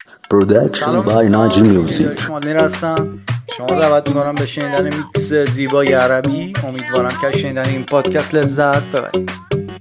Production by Naji Music. شما هستم. شما دعوت میکنم به شنیدن میکس زیبای عربی. امیدوارم که شنیدن این پادکست لذت ببرید.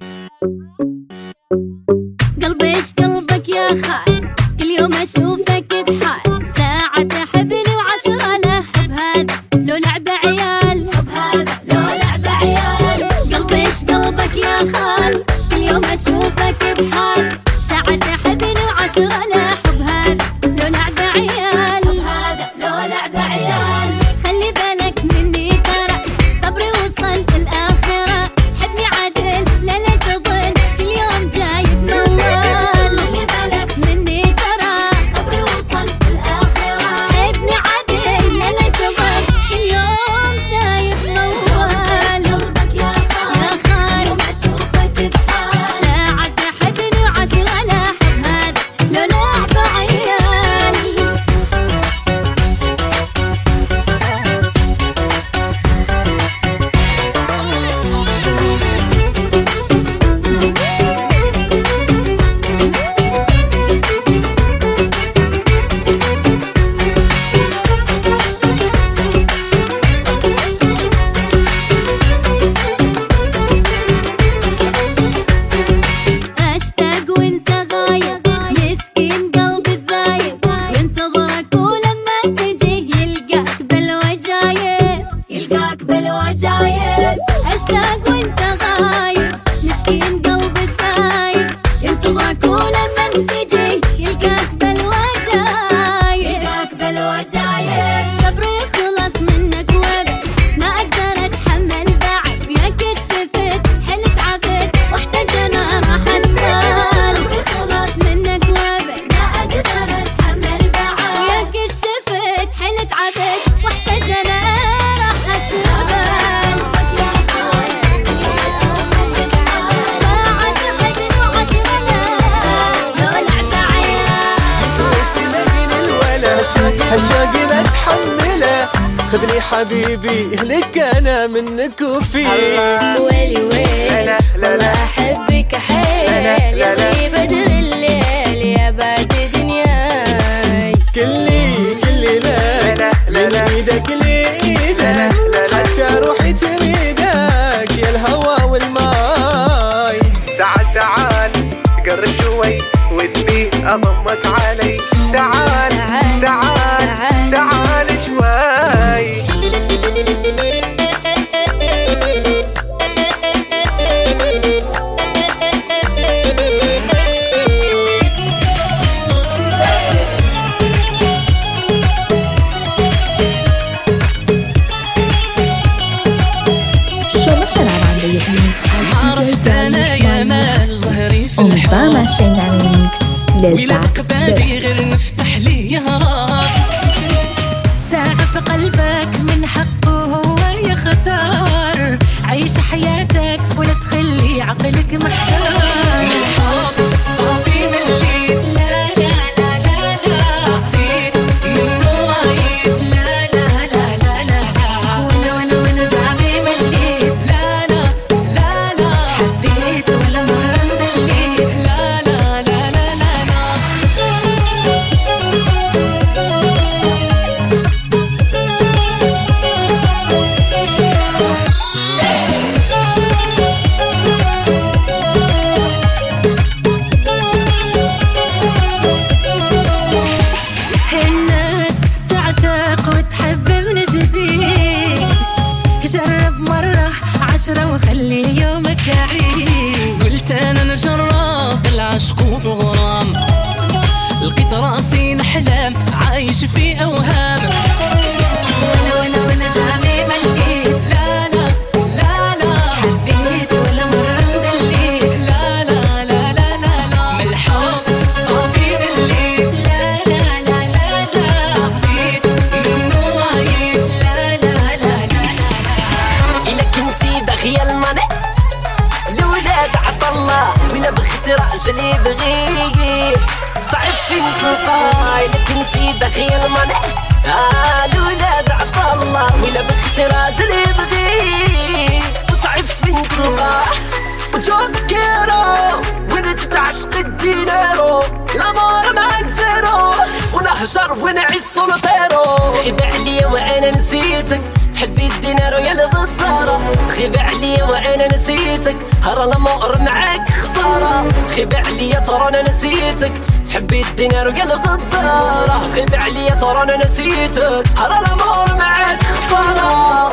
قلبيش قلبك يا خال، كل يوم اشوفك بحال، ساعة تحبني وعشرة لا حب هذا لو لعب عيال، حب هذا لو لعب عيال. قلبيش قلبك يا خال، كل يوم اشوفك بحال، ساعة تحبني وعشرة لا حب هذا لو لعب عيال، حب هذا لو لعب عيال. خلي بالك مني ترى صبري وصل الآخرة، حبني عدل لا لا تظن كل يوم جايب موال. خلي بالك مني ترى صبري وصل الآخرة، حبني عدل لا لا تظن كل يوم جايب موال. قلبك يا خال يوم اشوفك بحال، ساعة تحبني وعشرة لا حب هذا لو لعب عيال. اشتاق وانت غايب، مسكين قلبي الذايب ينتظرك، ولما تجي يلقاك بالوجايب، يلقاك بالوجايب. اشتاق وانت غايب، مسكين قلبي الذايب ينتظرك، ولما تجي يلقاك بالوجايب، يلقاك بالوجايب. صبري خلص منك وابد، ما اقدر اتحمل بعد، وياك الشفت حلت عبد واحتاج انا راحة بال. صبري خلص منك وابد، ما اقدر اتحمل بعد، وياك الشفت حلت عبد واحتاج انا راحة بال. يا خال اليوم اشوفك بحال، ساعة تحبني وعشرة لا لو لعب عيال. سيدين الولا هالشاقي ما تحمله، خذني حبيبي لك انا منك وفيك. ويلي ويلي والله احبك حيل، يا غيب بدر الليل يا بعد دنياي. كلي لك من ايدك لايدك، حتى روحي تريدك يا الهوى والماي. تعال قرب شوي ودي اضمك علي، تعال شوي. عرفت انا يا مال ظهري في الحب، ولك بالي غير نفتح ليها ساعة في قلبك، من حقه هو يختار. عيش حياتك ولا تخلي عقلك محتار. من الحب صافي مليت، لا لا لا لا لا، نسيت منه وايد، لا لا لا لا لا لا. وانا جعبي مليت، لا لا لا لا، حبيت ولا مرة مدليت، لا لا لا لا لا لا. الناس تعشق وتحب من جديد، جرب مرة 10 وخلي يومك عيد. قلت انا نجرب العشق وغرام، لقيت راسي نحلم عايش في اوهام. وانا جامي مليت، لا لا لا لا، حبيت ولا مرة مدليت، لا لا لا لا لا لا. من الحب صافي مليت، لا لا لا لا لا، نسيت منه وايد، لا لا لا لا لا لا. إلا كنتي باغية المانع الولاد عطالله، ولا بغيت راجلي بغيكي صعب فين تلقاه. إلا كنتي باغية المانع الولاد عطالله، ولا بغيت راجلي بغيكي صعب فين تلقاه. وجوك كيرو وانا تتعشق الدينارو، الامور معاك زيرو. هجر ونعيش سولوطيرو. غيب عليا وانا نسيتك تحبي الدينار ويا الغدارة. غيب عليا وانا نسيتك هرا الامور معاك خسارة. غيب عليا ترى انا نسيتك تحبي الدينار ويا الغدارة. غيب عليا ترى انا نسيتك هرا الامور معاك خسارة.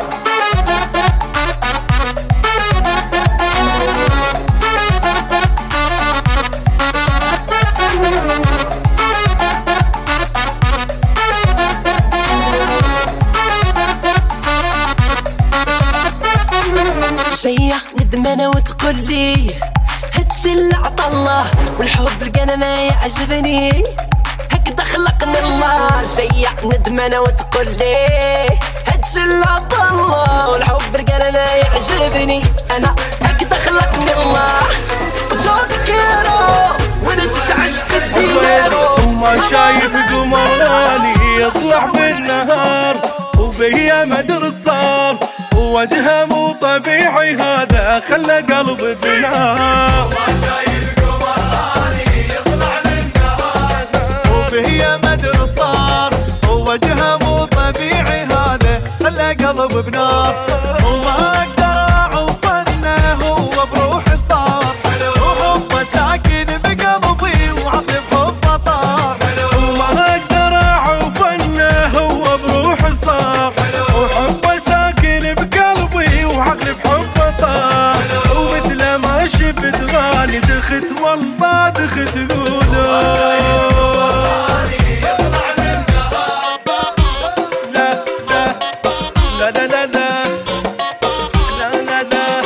شيا ندمانة وتقول لي هادشي اللي عطا الله والحب لقانا ما يعجبني هكذا خلقني الله. شيا ندمانة وتقول لي هادشي اللي عطا الله والحب لقانا ما يعجبني انا هكذا خلقني الله. وجودك يارو وانا تتعشق الدينارو. وما شايف قمر غالي يطلع بالنهار وبيا مدر صار ووجهه مو طبيعي هذا خلى قلبي بنار. وما شايف قمر غالي يطلع بالنهار وبيا مدر صار ووجهه مو طبيعي هذا خلى قلبي بنار. وما اقدر اعوف انه هو بروحي صار وحبه ساكن بقلبي وعقلي بحبه طار. وما اقدر اعوف انه هو بروحي صار وحبه ساكن بقلبي وعقلي بحبه طار. ومثل ما شفت غالي دخت والله دخت قوله. لا لا لا لا لا لا لا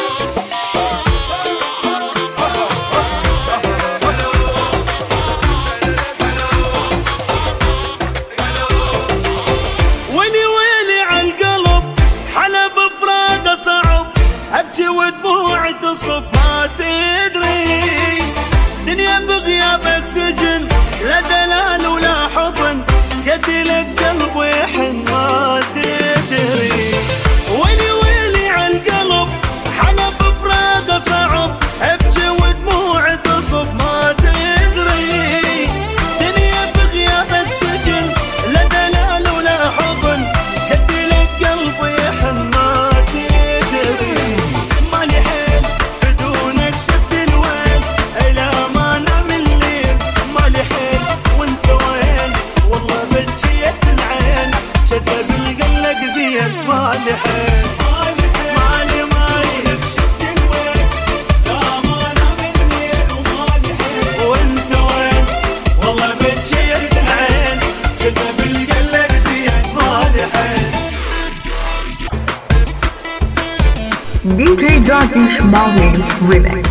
ويلي ويلي عالقلب حلب بفراقه صعب ابكي ودموعي تصب ما تدري دنيا بغيابك سجن لا دلال ولا حضن تهدي لك قلب ويحن ما تدري. ويلي ويلي عالقلب حلب بفراقه صعب ابكي ودموعي تصب ما تدري دنيا بغيابك سجن لا دلال ولا حضن تهدي لك قلب ويحن ما تدري. مالي حيل بدونك شفت الويل الى ما نام الليل. مالي حيل وانت وين والله بجيت العين شدة بالقلق زين. مالي حيل مالي مالي شفت الويل لا ما نام الليل. ومالي حيل وانت وين والله بجيت العين شدة بالقلق زين. مالي حيل DJ Darkish Marvin Remix.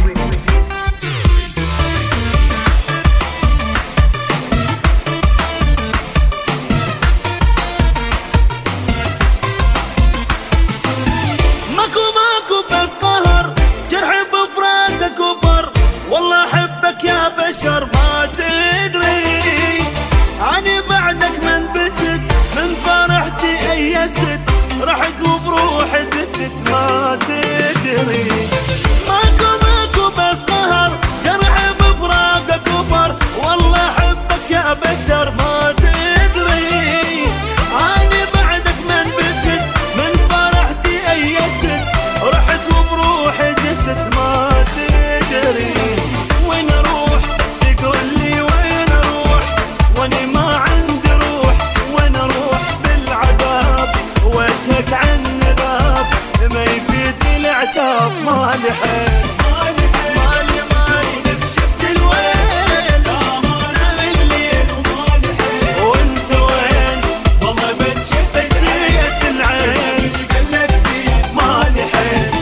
ماكو بس قهر جرحي بفراقك كبر والله احبك يا بشر ما تدري. اني بعدك من بست من فرحتي ايست رحت وبروحي دست ما تدري. ماكو بس قهر جرحي بفراقك كبر والله احبك يا بشر ما تدري. اني بعدك من بست من فرحتي ايست رحت وبروحي دست ما تدري. وين اروح تقول لي وين اروح واني ما عندي روح. وين اروح بالعذاب وجهك عن ذاب ما يفيدني العتاب. مالي حيل مالي مالي شفت الويل لا ما نام الليل. ومالي حيل وانت وين والله بجيت العين قلك زين. مالي حيل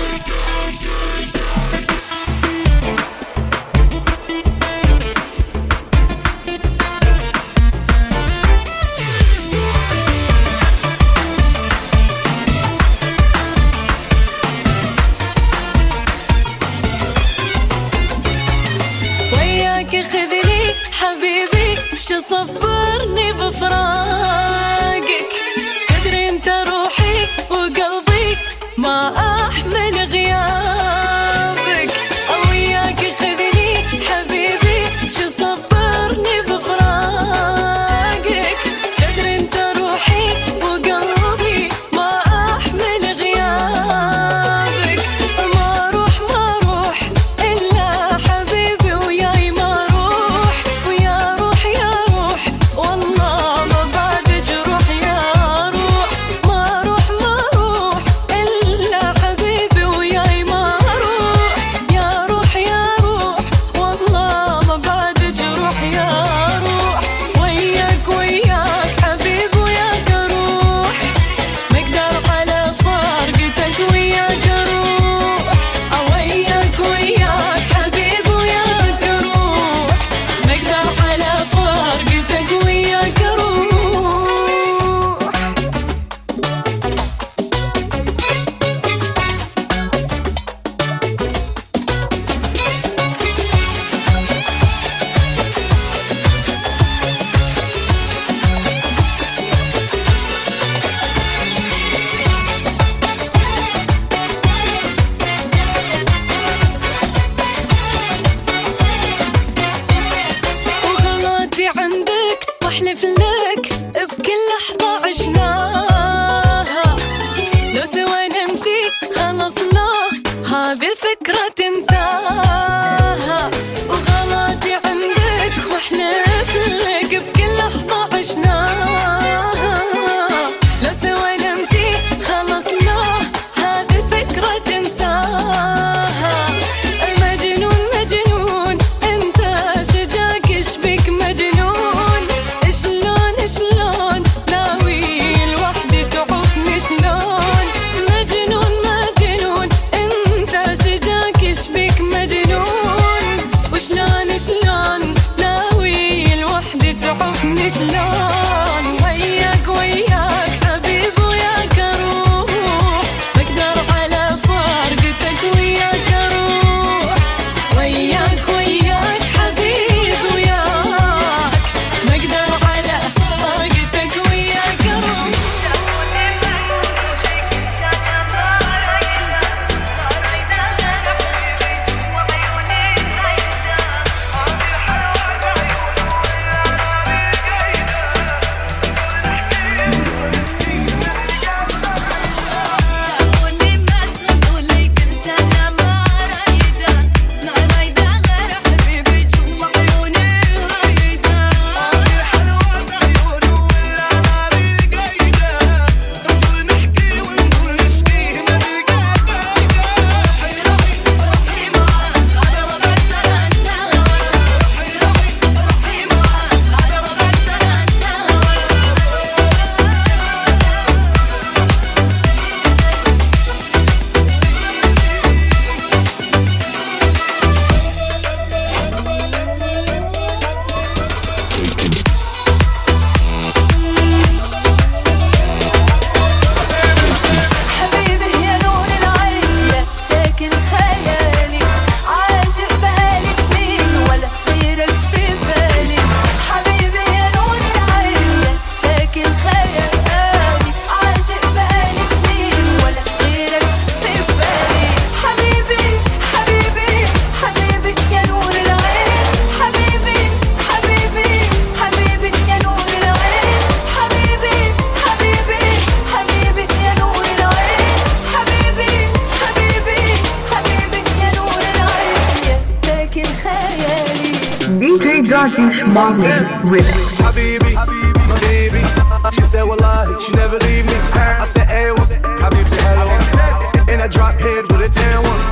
وياك خذني حبيبي شو صبرني بفراقك تدري انت روحي وقلبي ما احمل غيابك. وياك خذني حبيبي شو صبرني بفراقك واحلف لك بكل لحظة عشناها لو سوا نمشي خلص لا هذه الفكرة تنساها وغلطي عندك واحلف لك بكل لحظة عشناها لو سوا نمشي خلص لا هذه الفكرة تنساها مجنون مجنون انت شجاك شبك مجنون شلون شلون ناوي الوحدة تعوفني شلون مجنون مجنون انت شجاك شبك مجنون وشلون شلون ناوي الوحدة تعوفني شلون وياك وياك حبيب وياك اروح بقدر على فارقتك وياك اروح وياك وياك حبيب وياك بقدر على فارقتك وياك اروح DJ Darkish Marvin Remix. Habibi, my baby. She said, wallahi, she never leave me. I said, aywa, Habibti, hello. And I drop head with a tan one.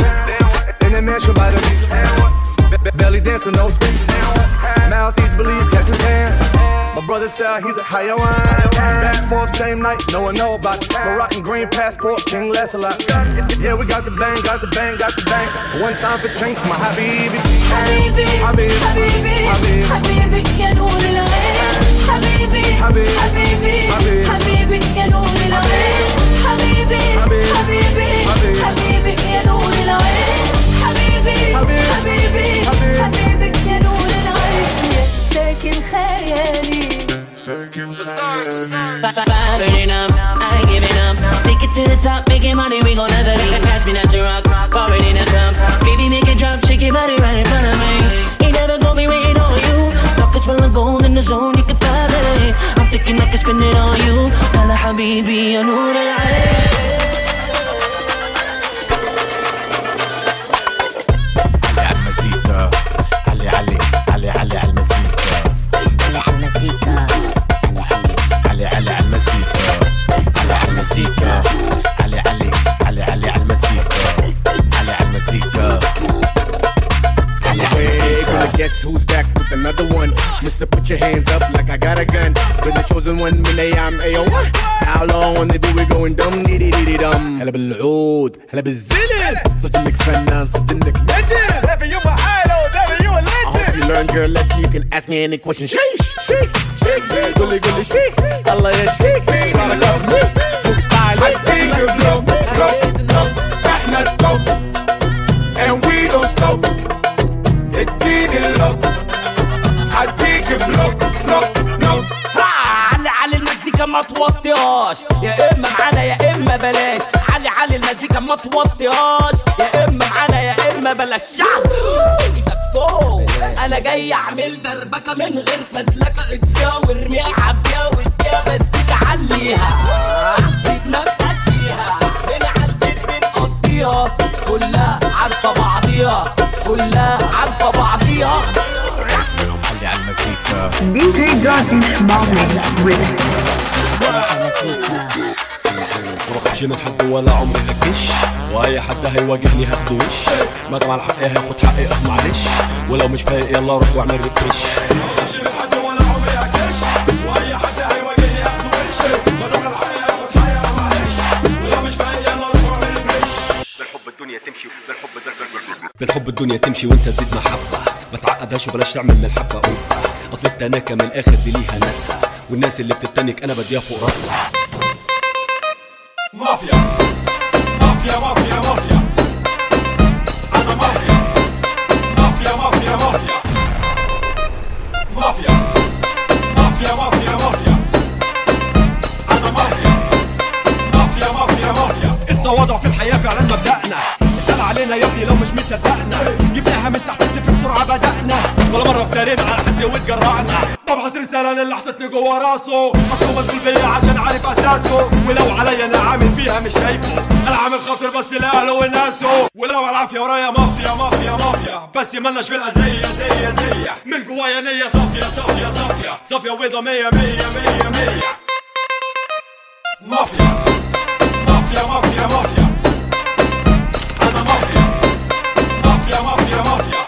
In the mansion by the beach. Belly dancing, no sleep. Mouth-east Belize, catching tan. My brother said he's a Hayawan. Back forth, same night, no one know about it. Moroccan green passport, King Lancelot. Yeah, we got the bang, got the bang, got the bang. One time for drinks, my Habibi. حبيبي حبيبي حبيبي حبيبي يا نور العين حبيبي حبيبي حبيبي حبيبي يا نور العين حبيبي حبيبي حبيبي يا نور العين حبيبي حبيبي حبيبي يا نور العين ساكن خيالي Firing up, I ain't giving up. Take it to the top, making money, we gon' never leave. Pass me that's a rock, forward in the top. Baby, make it drop, shake your body right in front of me. Ain't never gonna be waiting on you. Pockets full of gold in the zone, you can fly it. I'm thinking I can spend it on you. Hala habibi, ya noor al-ayn. علي على المزيكا علي علي علي على المزيكا علي على المزيكا علي علي على المزيكا علي على المزيكا علي علي علي علي على المزيكا علي على المزيكا علي على المزيكا. Guess who's back with another one? Mister, put your hands up like I got a gun. Been the chosen one من أيام AO1. How long when they do we going dumb dee dee dee dum. هلا بالعود هلا بالزلم. صدق إنك فنان صدق إنك legend. Baby you my idol, baby you a legend. I hope you learned your lesson. You can ask me any question. Shake, shake, shake, قولي قولي shake. الله يشفيك. بارك الله. Book style. I think you're broke, broke. إحنا التوب and we don't stop. اديني اللوك عديك بلوك بلوك بلوك. علي المزيكا ما توطيهاش يا اما معانا يا اما بلاش. علي المزيكا ما توطيهاش يا اما معانا يا اما بلاش. فوق. انا جاي اعمل دربكه من غير فزلكه، اتيا وارميها عبيها واديها بس تعليها، سيب نفسك فيها، من عالبيت بنقضيها، كلها عارفه بعضيها، كلها عارفه بعضيها. علي على المزيكا DJ Darkish Mohammed with ما بخافش من حد ولا عمري هكش، واي حد هيواجهني هاخده وش، ما دام على حقي هاخد حقي معلش، ولو مش فايق يلا روح واعمل ريفرش. ما بخافش من حد ولا عمري هكش، واي حد هيواجهني هاخده وش، ما دام على حقي هاخد حقي معلش، ولو مش فايق يلا روح واعمل ريفرش. بالحب الدنيا تمشي، بالحب الدنيا تمشي وانت تزيد محبة، ما تعقدهاش وبلاش تعمل من الحبة قبة، اصل التناكة من الاخر دي ليها ناسها، والناس اللي بتتنك انا بديها فوق راسها. مافيا مافيا مافيا مافيا، أنا مافيا مافيا مافيا مافيا مافيا مافيا مافيا مافيا، أنا مافيا مافيا مافيا مافيا. التواضع في الحياة فعلا مبدأنا، اسأل علينا يا ابني لو مش مصدقنا، جبناها من تحت الصفر بسرعة بدأنا، ولا مرة افترينا على حد واتجرعنا. ببعت رسالة للي حطتني جوا راسه، اصله مشغول بيا عشان عارف اساسه، ولو عليا انا عامل فيها مش شايفه، انا عامل خاطر بس لاهله وناسه، ولو العافية ورايا مافيا مافيا مافيا، بس مالناش في الأذية زي من جوايا نية صافية صافية صافية صافية وبيضة مية مية مية مية. مافيا مافيا مافيا مافيا، أنا مافيا مافيا مافيا مافيا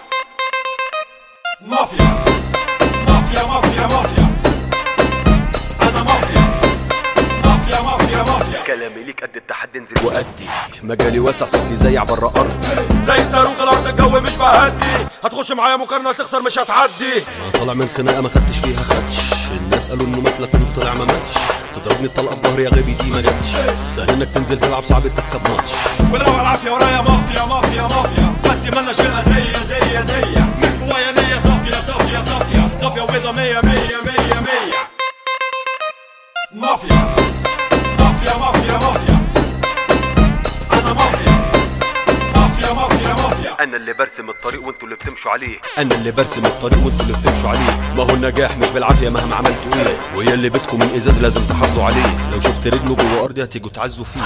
مافيا مافيا مافيا مافيا، أنا مافيا مافيا مافيا مافيا. كلامي ليك قد التحدي انزل وأدي، مجالي واسع صوتي زي عبر أرض، زي صاروخ الأرض الجو مش بهدي، هتخش معايا مقارنة تخسر مش هتعدي. أنا طالع من خناقة ما خدتش فيها خدش، الناس قالوا إنه مات لكن طلع ما ماتش، تضربني الطلقة في ظهري يا غبي دي ما جاتش، سهل إنك تنزل تلعب صعب تكسب ماتش، ولو العافية ورايا مافيا مافيا مافيا، بس مالناش في الأذية زي من جوايا نية صافية صافية صافية صافية وبيضة مية مية مية مية. مافيا مافيا مافيا مافيا، أنا مافيا مافيا مافيا مافيا. أنا اللي برسم الطريق وانتوا اللي بتمشوا عليه، أنا اللي برسم الطريق وانتوا اللي بتمشوا عليه، ما هو النجاح مش بالعافية مهما عملتوا ايه، ويا اللي بيتكم من إزاز لازم تحافظوا عليه، لو شفت رجله جوه أرضي هتيجوا تعزوا فيه.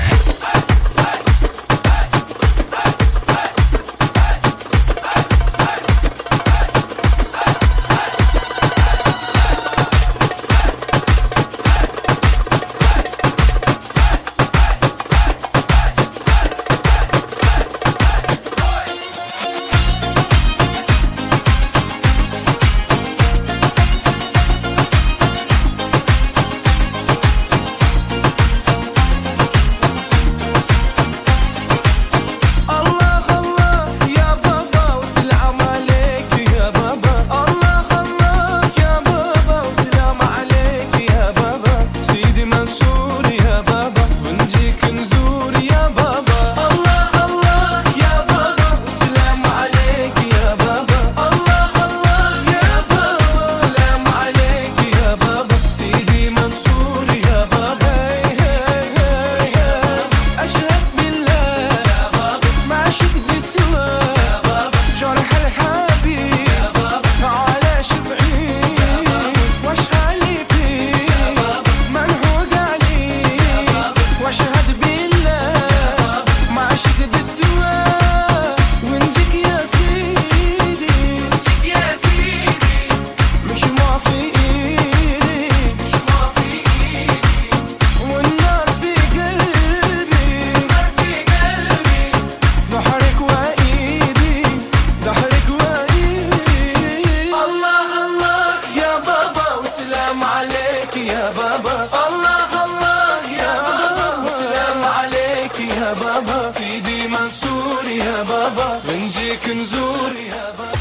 يا بابا، سيدي منصور يا بابا، بنجيك نزور يا بابا.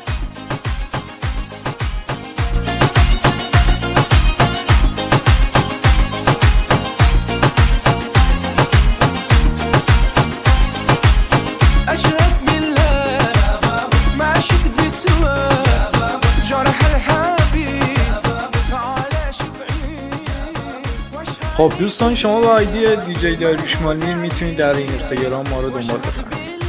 أشهد بالله ما عشق دي سوا جرح الحبيب علاش صعيب. خب دوستان، شما با آیدی دیجی داریوش مالمیر میتونید در اینستاگرام ما رو دنبال بفرمایید.